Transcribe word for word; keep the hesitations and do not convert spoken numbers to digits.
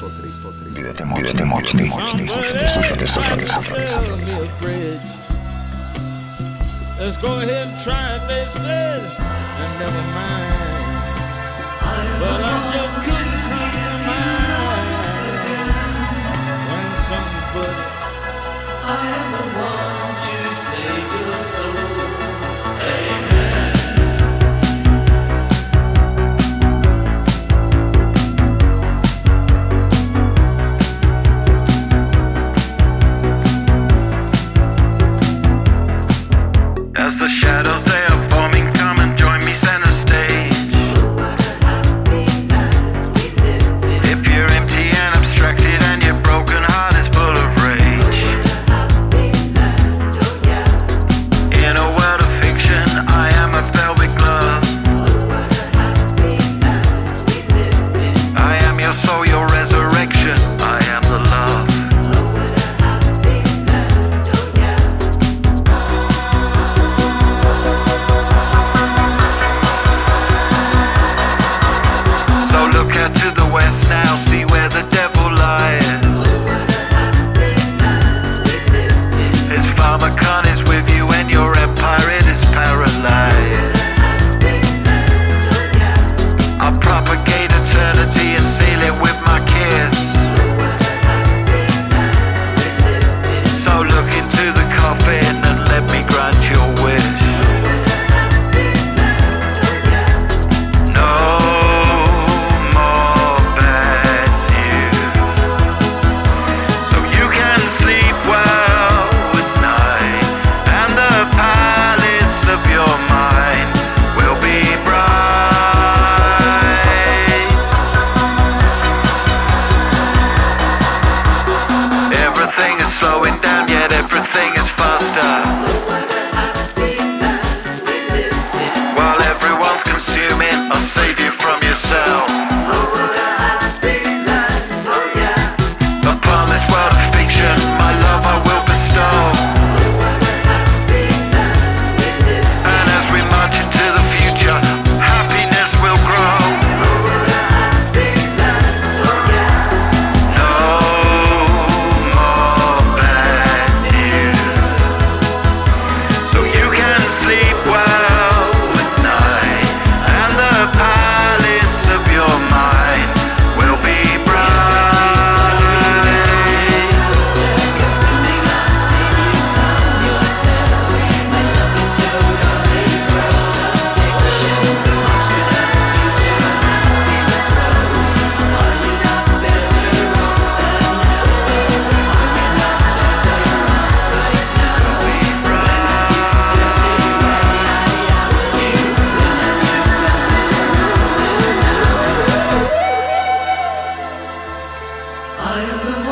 Budete mocni, mocni, mocni. Slušajte, slušajte, slušajte, slušajte. Let's go ahead and try it, they said, and never mind. But I just couldn't compromise when somebody, I am the one to save your soul. Amen. As the shadows they are forming, come and join me center stage. If you're empty and abstracted and your broken heart is full of rage, in a world of fiction I am a velvet glove. I am your soul, your resurrection, I am the love. To the west now, see where the devil lies. His pharmacon is with you and your empire it is paralyzed. I'll propagate eternity and seal it with my kiss. So look into the coffin and let me grant your wish. I am the one.